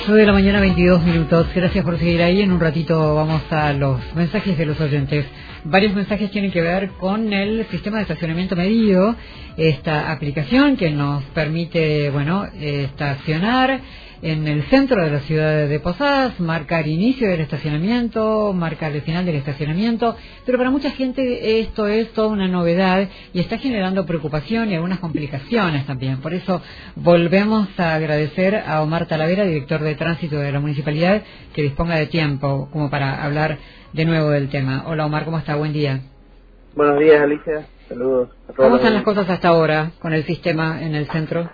8 de la mañana, 22 minutos. Gracias por seguir ahí. En un ratito vamos a los mensajes de los oyentes. Varios mensajes tienen que ver con el sistema de estacionamiento medido, esta aplicación que nos permite, estacionar en el centro de la ciudad de Posadas, marcar inicio del estacionamiento, marcar el final del estacionamiento, pero para mucha gente esto es toda una novedad y está generando preocupación y algunas complicaciones también. Por eso volvemos a agradecer a Omar Talavera, director de tránsito de la municipalidad, que disponga de tiempo como para hablar de nuevo del tema. Hola Omar, ¿cómo está? Buen día. Buenos días, Alicia. Saludos a todos. ¿Cómo están las cosas hasta ahora con el sistema en el centro?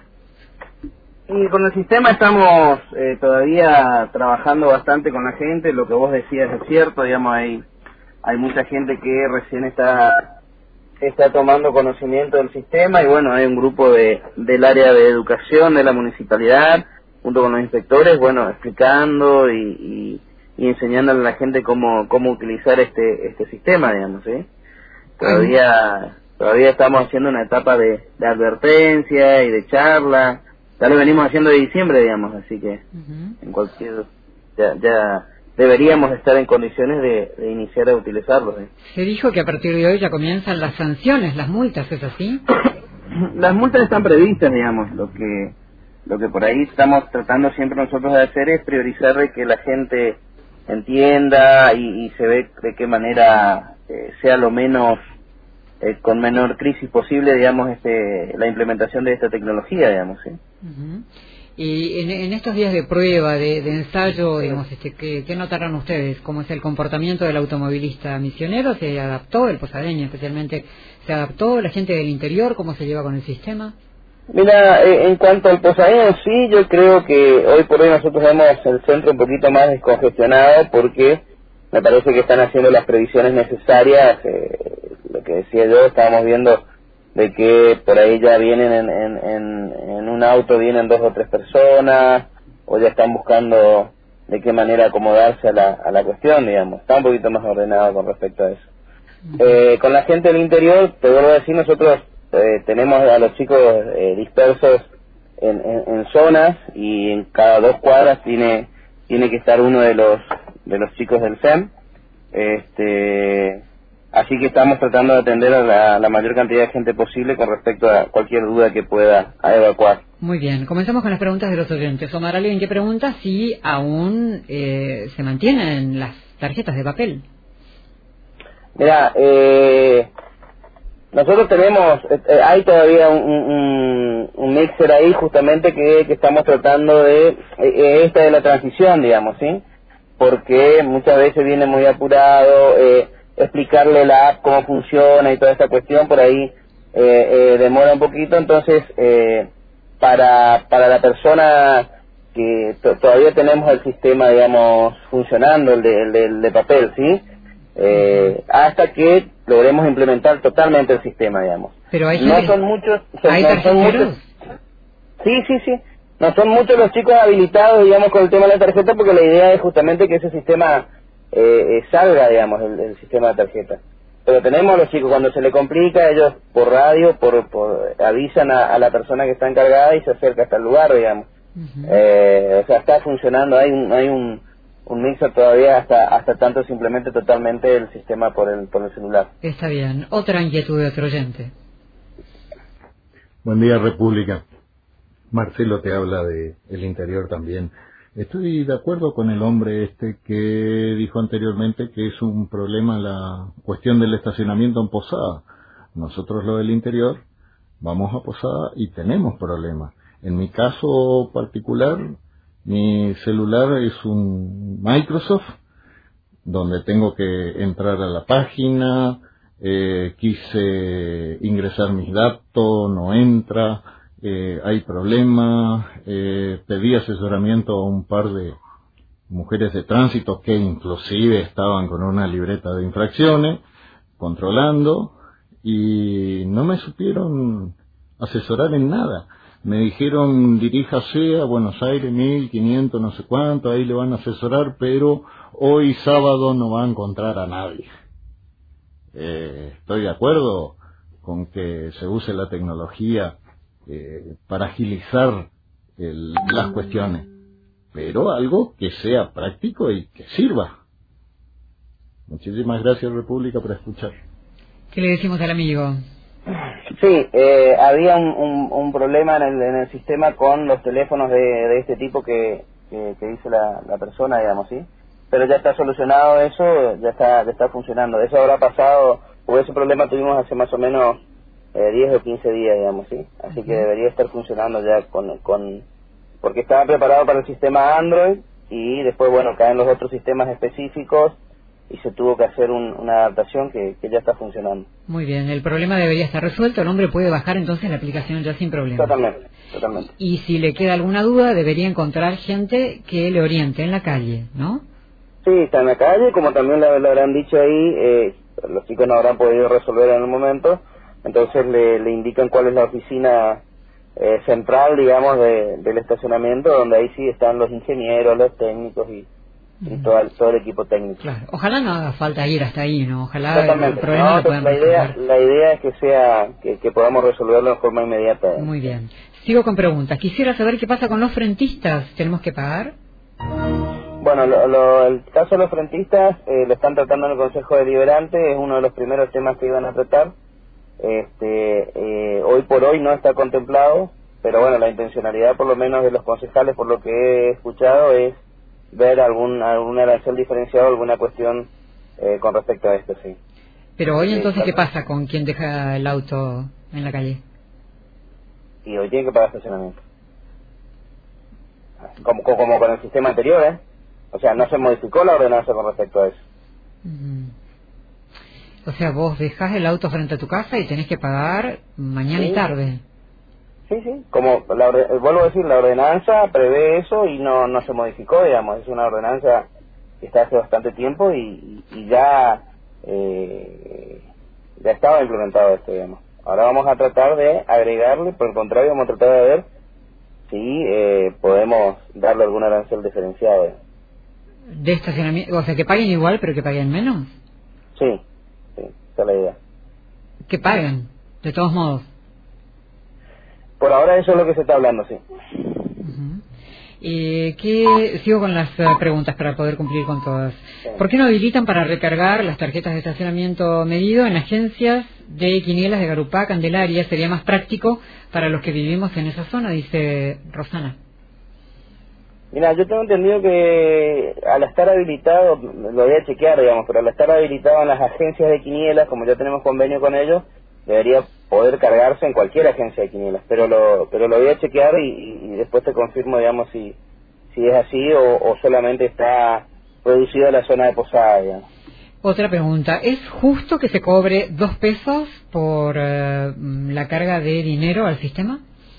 Y con el sistema estamos todavía trabajando bastante con la gente. Lo que vos decías es cierto, digamos, hay mucha gente que recién está tomando conocimiento del sistema y bueno, hay un grupo del área de educación de la municipalidad junto con los inspectores, bueno, explicando y enseñándole a la gente cómo utilizar este sistema, digamos, ¿sí? Todavía estamos haciendo una etapa de advertencia y de charla. Ya lo venimos haciendo de diciembre, digamos, así que en cualquier ya deberíamos estar en condiciones de iniciar a utilizarlo. Se dijo que a partir de hoy ya comienzan las sanciones, las multas, ¿es así? Las multas están previstas, digamos. Lo que por ahí estamos tratando siempre nosotros de hacer es priorizar de que la gente entienda y se ve de qué manera sea lo menos con menor crisis posible, digamos, la implementación de esta tecnología, digamos, ¿sí? Y en estos días de prueba, de ensayo, digamos, ¿qué notaron ustedes? ¿Cómo es el comportamiento del automovilista misionero? ¿Se adaptó, el posadeño especialmente, se adaptó? ¿La gente del interior cómo se lleva con el sistema? Mira, en cuanto al posadeño, sí, yo creo que hoy por hoy nosotros vemos el centro un poquito más descongestionado porque me parece que están haciendo las previsiones necesarias. Lo que decía yo, estábamos viendo de que por ahí ya vienen en un auto, vienen 2 o 3 personas, o ya están buscando de qué manera acomodarse a la cuestión, digamos. Está un poquito más ordenado con respecto a eso. Con la gente del interior, te vuelvo a decir, nosotros tenemos a los chicos dispersos en zonas y en cada 2 cuadras tiene que estar uno de los chicos del SEM. Así que estamos tratando de atender a la mayor cantidad de gente posible con respecto a cualquier duda que pueda evacuar. Muy bien, comenzamos con las preguntas de los oyentes. Omar, ¿alguien que pregunta si aún se mantienen las tarjetas de papel? Mira, nosotros tenemos, hay todavía un mixer ahí justamente que estamos tratando de la transición, digamos, ¿sí? Porque muchas veces viene muy apurado, explicarle la app cómo funciona y toda esta cuestión por ahí demora un poquito. Entonces para la persona que todavía tenemos el sistema, digamos, funcionando, el de papel, ¿sí? Hasta que logremos implementar totalmente el sistema, digamos. Pero hay no son muchos, no son muchos. Sí, no son muchos los chicos habilitados, digamos, con el tema de la tarjeta, porque la idea es justamente que ese sistema salga, digamos, el sistema de tarjeta. Pero tenemos a los chicos, cuando se le complica, ellos por radio, avisan a la persona que está encargada y se acerca hasta el lugar, digamos. O sea, está funcionando, hay un mixer todavía hasta tanto se implemente totalmente el sistema por el celular. Está bien. Otra inquietud de otro oyente. Buen día, República. Marcelo te habla de el interior también. Estoy de acuerdo con el hombre que dijo anteriormente que es un problema la cuestión del estacionamiento en Posada. Nosotros lo del interior vamos a Posada y tenemos problemas. En mi caso particular, mi celular es un Microsoft, donde tengo que entrar a la página, quise ingresar mis datos, no entra, hay problemas, pedí asesoramiento a un par de mujeres de tránsito que inclusive estaban con una libreta de infracciones, controlando, y no me supieron asesorar en nada. Me dijeron, diríjase a Buenos Aires, 1500, no sé cuánto, ahí le van a asesorar, pero hoy sábado no va a encontrar a nadie. Estoy de acuerdo con que se use la tecnología para agilizar las cuestiones, pero algo que sea práctico y que sirva. Muchísimas gracias, República, por escuchar. ¿Qué le decimos al amigo? Sí, había un problema en el sistema con los teléfonos de este tipo que dice la persona, digamos, ¿sí? Pero ya está solucionado eso, ya está funcionando. Eso habrá pasado, o ese problema tuvimos hace más o menos 10 o 15 días, digamos, ¿sí? Así que debería estar funcionando ya porque estaba preparado para el sistema Android y después, bueno, caen los otros sistemas específicos y se tuvo que hacer una adaptación que ya está funcionando. Muy bien, el problema debería estar resuelto, el hombre puede bajar entonces la aplicación ya sin problema. Totalmente. Y si le queda alguna duda, debería encontrar gente que le oriente en la calle, ¿no? Sí, está en la calle, como también le habrán dicho ahí, los chicos no habrán podido resolver en el momento, entonces le indican cuál es la oficina central, digamos, del estacionamiento, donde ahí sí están los ingenieros, los técnicos y todo el equipo técnico. Claro. Ojalá no haga falta ir hasta ahí, ¿no? Ojalá Totalmente. el problema lo podamos resolver. La idea es que podamos resolverlo de forma inmediata. Muy bien. Sigo con preguntas. Quisiera saber qué pasa con los frentistas. ¿Tenemos que pagar? Bueno, el caso de los frentistas lo están tratando en el Consejo Deliberante, es uno de los primeros temas que iban a tratar. Hoy por hoy no está contemplado, pero bueno, la intencionalidad por lo menos de los concejales, por lo que he escuchado, es ver algún arancel diferenciado, alguna cuestión con respecto a esto, sí. Pero hoy entonces, ¿qué pasa con quien deja el auto en la calle? Y hoy tiene que pagar estacionamiento. Como con el sistema anterior, ¿eh? O sea, no se modificó la ordenanza con respecto a eso. O sea, vos dejás el auto frente a tu casa y tenés que pagar mañana y tarde. Sí. Como vuelvo a decir, la ordenanza prevé eso y no se modificó, digamos. Es una ordenanza que está hace bastante tiempo y ya estaba implementado esto, digamos. Ahora vamos a tratar de agregarle, por el contrario, vamos a tratar de ver si podemos darle algún arancel diferenciado. ¿De estacionamiento? O sea, que paguen igual, pero que paguen menos. Sí, esa es la idea. Que paguen, de todos modos. Por ahora eso es lo que se está hablando, sí. Sigo con las preguntas para poder cumplir con todas. Sí. ¿Por qué no habilitan para recargar las tarjetas de estacionamiento medido en agencias de quinielas de Garupá, Candelaria? Sería más práctico para los que vivimos en esa zona, dice Rosana. Mira, yo tengo entendido que al estar habilitado, lo voy a chequear, digamos, pero al estar habilitado en las agencias de quinielas, como ya tenemos convenio con ellos, debería poder cargarse en cualquier agencia de quinielas, pero lo voy a chequear y después te confirmo, digamos, si es así o solamente está reducido a la zona de Posada, digamos. Otra pregunta, ¿es justo que se cobre 2 pesos por la carga de dinero al sistema?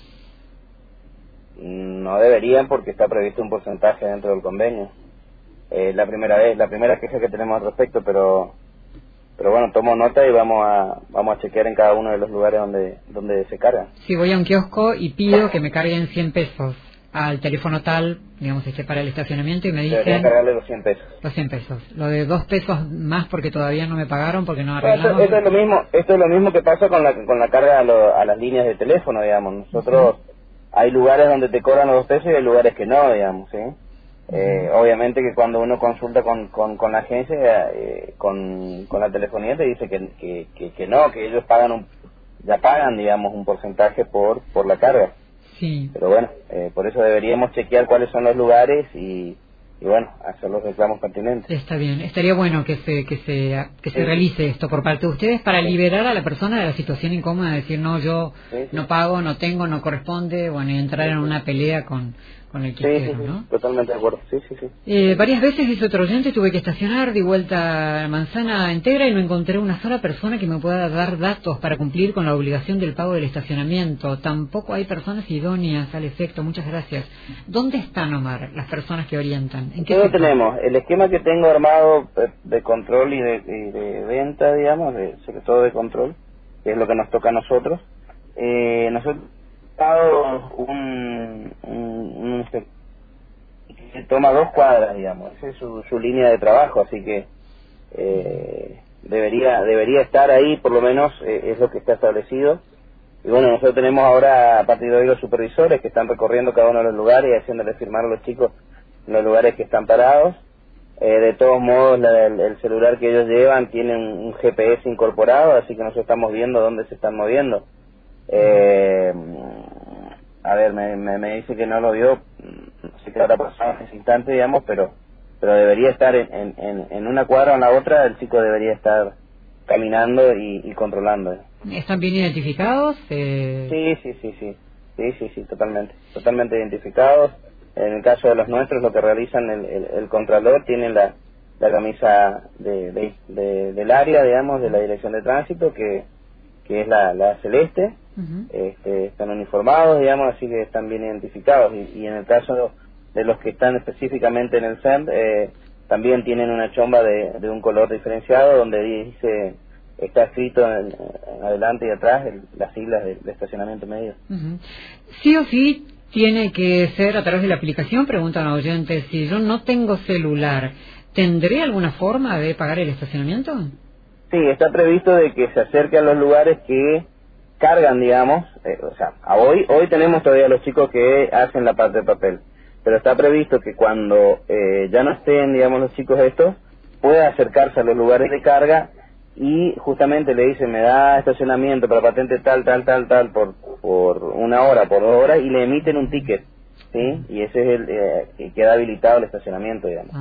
No deberían, porque está previsto un porcentaje dentro del convenio. La primera queja que tenemos al respecto, pero bueno, tomo nota y vamos a chequear en cada uno de los lugares donde se carga. Si voy a un kiosco y pido que me carguen 100 pesos al teléfono tal, digamos, para el estacionamiento, y me dicen... Deberían cargarle los 100 pesos. Los 100 pesos. Lo de 2 pesos más porque todavía no me pagaron, porque no arreglamos... Esto es lo mismo que pasa con la carga a las líneas de teléfono, digamos. Nosotros... Hay lugares donde te cobran los 2 pesos y hay lugares que no, digamos, ¿sí? Obviamente que cuando uno consulta con la agencia, con la telefonía, te dice que no, que ellos ya pagan, digamos, un porcentaje por la carga. Sí. Pero bueno, por eso deberíamos chequear cuáles son los lugares y bueno, hacer los reclamos pertinentes. Está bien, estaría bueno que se realice esto por parte de ustedes para liberar a la persona de la situación incómoda de decir, no, yo no pago, no tengo, no corresponde, bueno, y entrar en una pelea con el que ¿no? Totalmente de acuerdo, sí. Varias veces, dice otro oyente, tuve que estacionar de vuelta a Manzana Entera y no encontré una sola persona que me pueda dar datos para cumplir con la obligación del pago del estacionamiento. Tampoco hay personas idóneas al efecto. Muchas gracias. ¿Dónde están, Omar, las personas que orientan? ¿En qué tenemos? El esquema que tengo armado de control y de venta, digamos, sobre todo de control, que es lo que nos toca a nosotros. Nosotros un que toma 2 cuadras, digamos, esa es su línea de trabajo, así que debería estar ahí, por lo menos es lo que está establecido. Y bueno, nosotros tenemos ahora a partir de hoy los supervisores que están recorriendo cada uno de los lugares y haciéndole firmar a los chicos los lugares que están parados. De todos modos, el celular que ellos llevan tiene un GPS incorporado, así que nosotros estamos viendo dónde se están moviendo. A ver, me dice que no lo vio, no sé qué habrá pasado en ese instante, digamos, pero debería estar en una cuadra o en la otra, el chico debería estar caminando y controlando. ¿Están bien identificados? Sí, totalmente identificados. En el caso de los nuestros, lo que realizan el contralor, tienen la camisa del área, digamos, de la dirección de tránsito, que es la celeste. Están uniformados, digamos, así que están bien identificados. Y en el caso de los que están específicamente en el CERN, también tienen una chomba de un color diferenciado, donde dice, está escrito en adelante y atrás las siglas de estacionamiento medido. Sí o sí tiene que ser a través de la aplicación, preguntan a oyentes. Si yo no tengo celular, ¿tendré alguna forma de pagar el estacionamiento? Sí, está previsto de que se acerque a los lugares que cargan, digamos, o sea, hoy tenemos todavía los chicos que hacen la parte de papel, pero está previsto que cuando ya no estén, digamos, los chicos estos, pueda acercarse a los lugares de carga y justamente le dice, me da estacionamiento para patente tal por 1 hora, por 2 horas, y le emiten un ticket, ¿sí? Y ese es que queda habilitado el estacionamiento, digamos.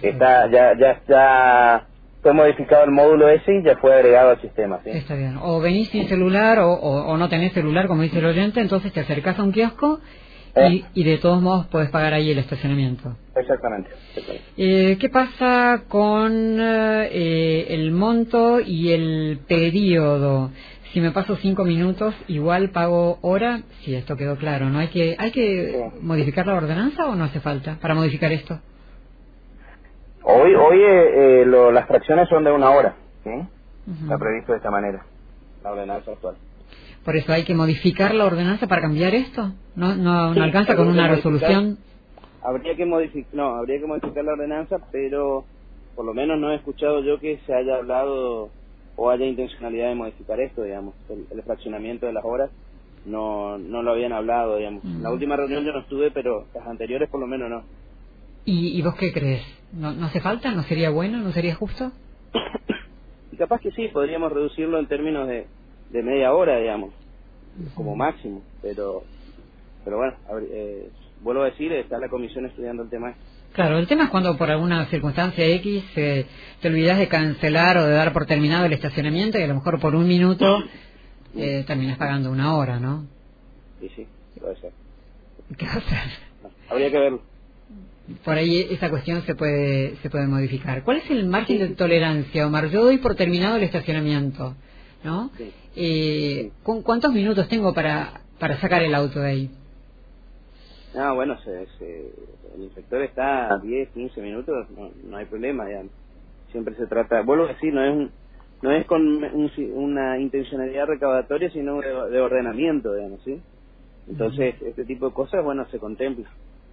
Ya fue modificado el módulo ese y ya fue agregado al sistema, ¿sí? Está bien. O venís sin celular o no tenés celular, como dice el oyente, entonces te acercás a un kiosco y de todos modos podés pagar ahí el estacionamiento. Exactamente. ¿Qué pasa con el monto y el periodo? Si me paso 5 minutos, igual pago hora. Sí, esto quedó claro, ¿no? ¿Hay que modificar la ordenanza o no hace falta para modificar esto? Hoy las fracciones son de 1 hora, ¿sí? Está previsto de esta manera, la ordenanza actual. Por eso hay que modificar la ordenanza para cambiar esto. No alcanza con una resolución. Habría que modificar la ordenanza, pero por lo menos no he escuchado yo que se haya hablado o haya intencionalidad de modificar esto, digamos. El fraccionamiento de las horas no lo habían hablado, digamos. La última reunión yo no estuve, pero las anteriores por lo menos no. ¿Y vos qué crees? ¿No hace falta? ¿No sería bueno? ¿No sería justo? Y capaz que sí, podríamos reducirlo en términos de media hora, digamos, como máximo, pero bueno, vuelvo a decir, está la comisión estudiando el tema. Claro, el tema es cuando por alguna circunstancia X te olvidas de cancelar o de dar por terminado el estacionamiento y a lo mejor por 1 minuto terminas pagando 1 hora, ¿no? Sí, puede ser. ¿Qué hacer? Habría que verlo. Por ahí esa cuestión se puede modificar. ¿Cuál es el margen de tolerancia, Omar? Yo doy por terminado el estacionamiento, ¿no? Sí. ¿Con cuántos minutos tengo para sacar el auto de ahí? Bueno, el inspector está a 10, 15 minutos, no hay problema, digamos. Siempre se trata, vuelvo a decir, no es con una intencionalidad recaudatoria, sino de ordenamiento, digamos, ¿sí? Entonces, este tipo de cosas, bueno, se contempla.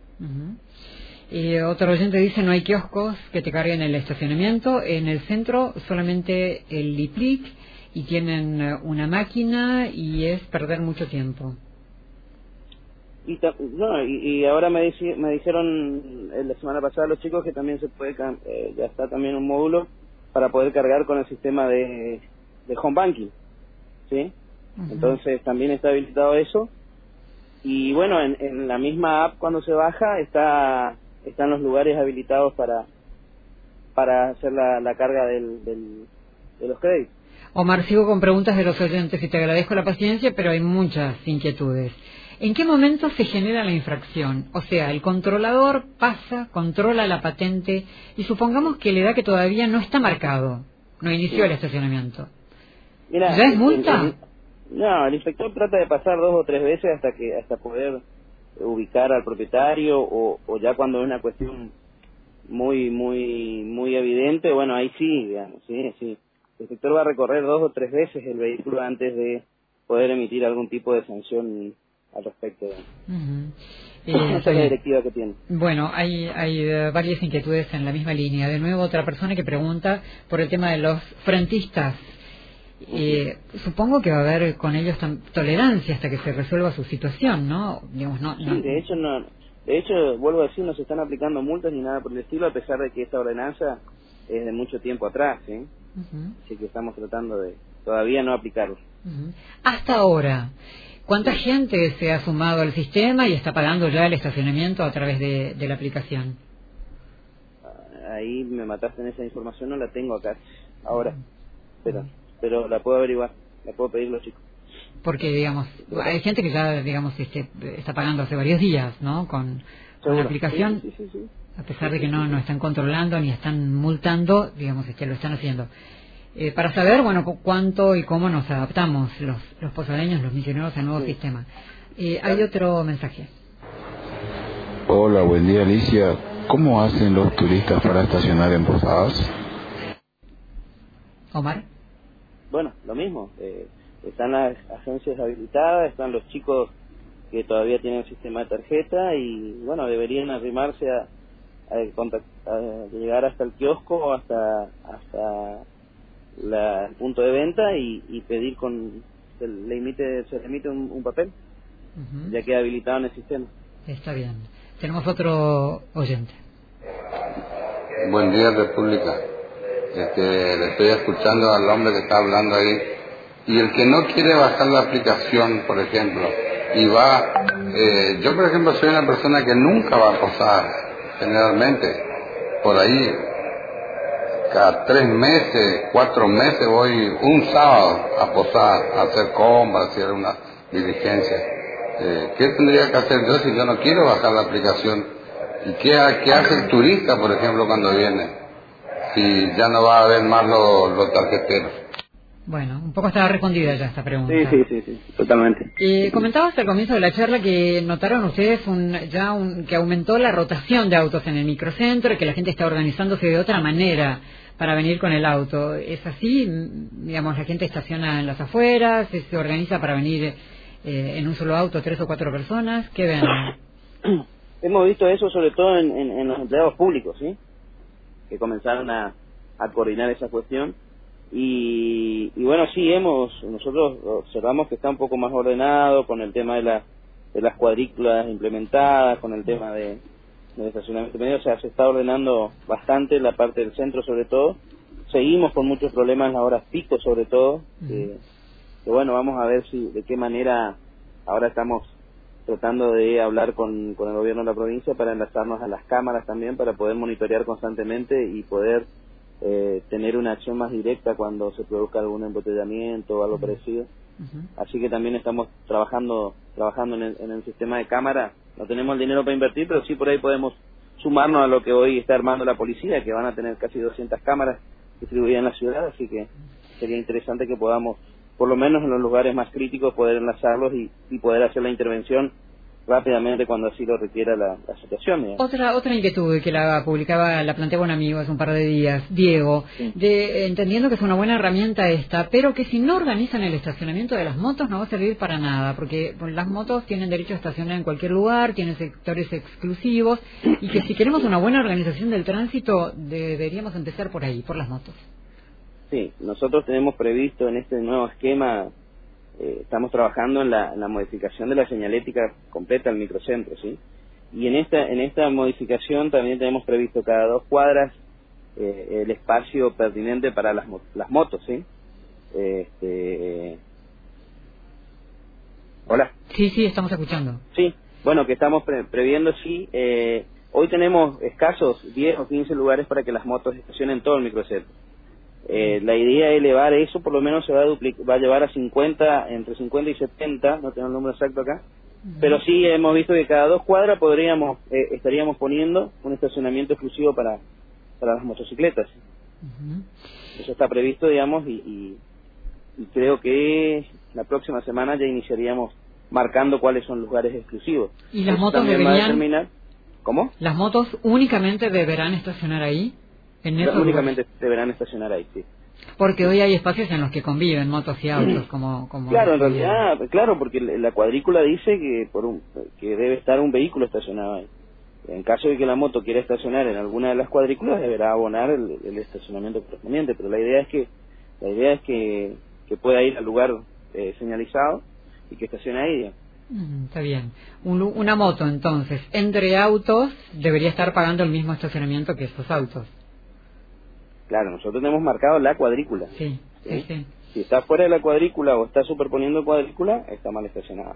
Otro oyente dice, no hay kioscos que te carguen el estacionamiento. En el centro solamente el Liplic y tienen una máquina y es perder mucho tiempo. Y ahora me dijeron la semana pasada los chicos que también se puede, ya está también un módulo para poder cargar con el sistema de home banking, ¿sí? Entonces también está habilitado eso. Y bueno, en la misma app cuando se baja están los lugares habilitados para hacer la carga de los créditos. Omar, sigo con preguntas de los oyentes y te agradezco la paciencia, pero hay muchas inquietudes. ¿En qué momento se genera la infracción? O sea, el controlador controla la patente y supongamos que le da que todavía no está marcado, no inició el estacionamiento. Mira, ¿ya es multa? El inspector trata de pasar 2 o 3 veces hasta poder ubicar al propietario o ya cuando es una cuestión muy evidente, bueno, ahí sí, digamos, sí. El inspector va a recorrer 2 o 3 veces el vehículo antes de poder emitir algún tipo de sanción al respecto. Esa es la directiva que tiene. Bueno, hay varias inquietudes en la misma línea. De nuevo, otra persona que pregunta por el tema de los frentistas. Supongo que va a haber con ellos tolerancia hasta que se resuelva su situación, ¿no? Digamos, Sí, de hecho De hecho, vuelvo a decir, no se están aplicando multas ni nada por el estilo, a pesar de que esta ordenanza es de mucho tiempo atrás, ¿sí? Así que estamos tratando de todavía no aplicarlo. Hasta ahora, ¿cuánta gente se ha sumado al sistema y está pagando ya el estacionamiento a través de la aplicación? Ahí me mataste en esa información, no la tengo acá ahora, pero la puedo averiguar, la puedo pedir los chicos. Porque, digamos, hay gente que ya, digamos, está pagando hace varios días, ¿no? Con la aplicación, sí. A pesar de que no están controlando ni están multando, digamos, lo están haciendo. Para saber, bueno, cuánto y cómo nos adaptamos los posadeños, los misioneros al nuevo sistema. Hay otro mensaje. Hola, buen día, Alicia. ¿Cómo hacen los turistas para estacionar en Posadas? Omar. Bueno, lo mismo. Están las agencias habilitadas, están los chicos que todavía tienen sistema de tarjeta y, bueno, deberían arrimarse a llegar hasta el kiosco, hasta el punto de venta y pedir se le emite un papel, ya queda habilitado en el sistema. Está bien. Tenemos otro oyente. Buen día, República. Le estoy escuchando al hombre que está hablando ahí. Y el que no quiere bajar la aplicación, por ejemplo, y va... yo, por ejemplo, soy una persona que nunca va a posar, generalmente. Por ahí, cada 3 meses, 4 meses voy un sábado a posar, a hacer compras, a hacer una diligencia. ¿Qué tendría que hacer yo si yo no quiero bajar la aplicación? ¿Y qué hace el turista, por ejemplo, cuando viene? Si ya no va a haber más los tarjeteros. Bueno, un poco estaba respondida ya esta pregunta. Sí, totalmente. Comentabas al comienzo de la charla que notaron ustedes que aumentó la rotación de autos en el microcentro y que la gente está organizándose de otra manera para venir con el auto. ¿Es así? Digamos, la gente estaciona en las afueras, se organiza para venir en un solo auto 3 o 4 personas. ¿Qué ven? Hemos visto eso sobre todo en los empleados públicos, ¿sí? Que comenzaron a coordinar esa cuestión. Y bueno, sí, nosotros observamos que está un poco más ordenado con el tema de las cuadrículas implementadas, con el tema del estacionamiento medio, o sea, se está ordenando bastante la parte del centro sobre todo. Seguimos con muchos problemas en las horas pico sobre todo, que bueno, vamos a ver de qué manera ahora estamos tratando de hablar con el gobierno de la provincia para enlazarnos a las cámaras también, para poder monitorear constantemente y poder tener una acción más directa cuando se produzca algún embotellamiento o algo parecido. Así que también estamos trabajando en el sistema de cámara. No tenemos el dinero para invertir, pero sí por ahí podemos sumarnos a lo que hoy está armando la policía, que van a tener casi 200 cámaras distribuidas en la ciudad, así que sería interesante que podamos, por lo menos en los lugares más críticos, poder enlazarlos y poder hacer la intervención rápidamente cuando así lo requiera la situación. Otra inquietud que la planteaba un amigo hace un par de días, Diego, entendiendo que es una buena herramienta esta, pero que si no organizan el estacionamiento de las motos no va a servir para nada, porque las motos tienen derecho a estacionar en cualquier lugar, tienen sectores exclusivos, y que si queremos una buena organización del tránsito deberíamos empezar por ahí, por las motos. Sí, nosotros tenemos previsto en este nuevo esquema, estamos trabajando en la modificación de la señalética completa del microcentro, ¿sí? Y en esta modificación también tenemos previsto cada 2 cuadras el espacio pertinente para las motos, ¿sí? Hola. Sí, estamos escuchando. Sí, bueno, que estamos previendo, sí. Hoy tenemos escasos 10 o 15 lugares para que las motos estacionen en todo el microcentro. La idea es elevar eso, por lo menos se va a llevar a 50, entre 50 y 70, no tengo el número exacto acá, pero sí hemos visto que cada 2 cuadras estaríamos poniendo un estacionamiento exclusivo para las motocicletas. Eso está previsto, digamos, y creo que la próxima semana ya iniciaríamos marcando cuáles son los lugares exclusivos. ¿Y las motos deberían? ¿Cómo? ¿Las motos únicamente deberán estacionar ahí? Únicamente deberán estacionar ahí, sí. Porque hoy hay espacios en los que conviven motos y autos, como claro, en realidad, claro, porque la cuadrícula dice que debe estar un vehículo estacionado ahí. En caso de que la moto quiera estacionar en alguna de las cuadrículas, deberá abonar el estacionamiento correspondiente, pero la idea es que pueda ir al lugar señalizado y que estacione ahí. Está bien. Una moto, entonces, entre autos, debería estar pagando el mismo estacionamiento que estos autos. Claro, nosotros tenemos marcado la cuadrícula. Sí, sí, sí. Si está fuera de la cuadrícula o está superponiendo cuadrícula, está mal estacionada.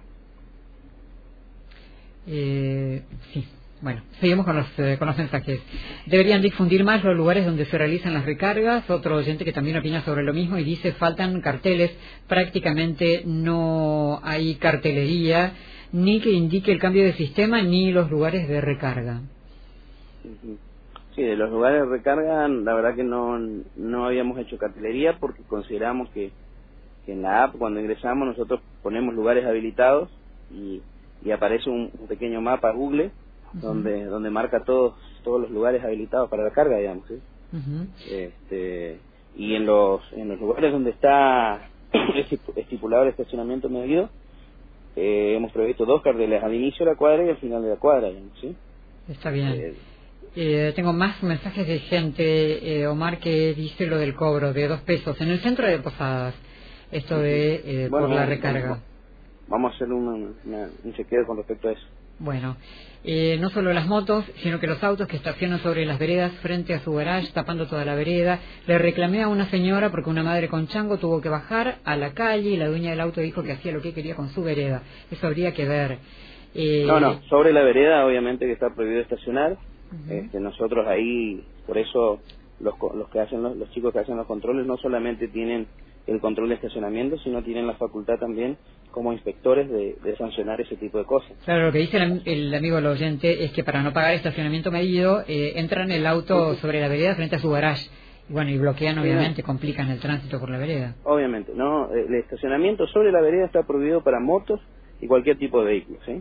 Sí. Bueno, seguimos con los mensajes. Deberían difundir más los lugares donde se realizan las recargas. Otro oyente que también opina sobre lo mismo y dice: faltan carteles, prácticamente no hay cartelería, ni que indique el cambio de sistema, ni los lugares de recarga. Sí, de los lugares de recarga, la verdad que no habíamos hecho cartelería porque consideramos que en la app, cuando ingresamos, nosotros ponemos lugares habilitados y aparece un pequeño mapa Google donde marca todos los lugares habilitados para la carga, digamos, ¿sí? Y en los lugares donde está estipulado el estacionamiento medido, hemos previsto 2 carteles al inicio de la cuadra y al final de la cuadra, digamos, ¿sí? Está bien. Tengo más mensajes de gente, Omar, que dice lo del cobro de 2 pesos en el centro de Posadas, esto de por la recarga. Vamos a hacer un chequeo con respecto a eso. Bueno, no solo las motos, sino que los autos que estacionan sobre las veredas frente a su garage, tapando toda la vereda. Le reclamé a una señora porque una madre con chango tuvo que bajar a la calle y la dueña del auto dijo que hacía lo que quería con su vereda. Eso habría que ver. No, sobre la vereda obviamente que está prohibido estacionar. Nosotros ahí, por eso los chicos que hacen los controles no solamente tienen el control de estacionamiento, sino tienen la facultad también como inspectores de sancionar ese tipo de cosas. Claro, lo que dice el amigo del oyente es que para no pagar estacionamiento medido, entran el auto sobre la vereda frente a su garage. Y bueno, y bloquean, obviamente, complican el tránsito por la vereda. Obviamente, no, el estacionamiento sobre la vereda está prohibido para motos y cualquier tipo de vehículo, ¿sí?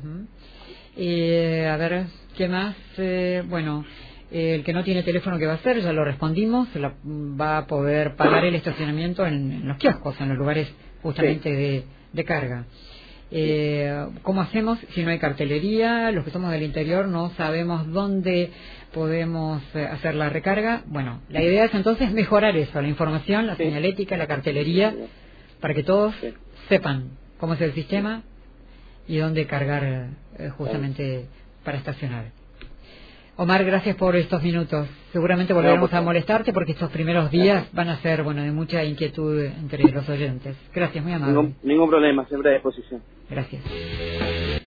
A ver, ¿qué más? El que no tiene teléfono, ¿qué va a hacer? Ya lo respondimos. Va a poder pagar el estacionamiento en los kioscos, en los lugares justamente de carga. ¿Cómo hacemos si no hay cartelería? Los que somos del interior no sabemos dónde podemos hacer la recarga. Bueno, la idea es entonces mejorar eso, la información, la señalética, la cartelería, para que todos sepan cómo es el sistema y dónde cargar justamente para estacionar. Omar, gracias por estos minutos. Seguramente volveremos a molestarte porque estos primeros días van a ser de mucha inquietud entre los oyentes. Gracias, muy amable. Ningún problema, siempre a disposición. Gracias.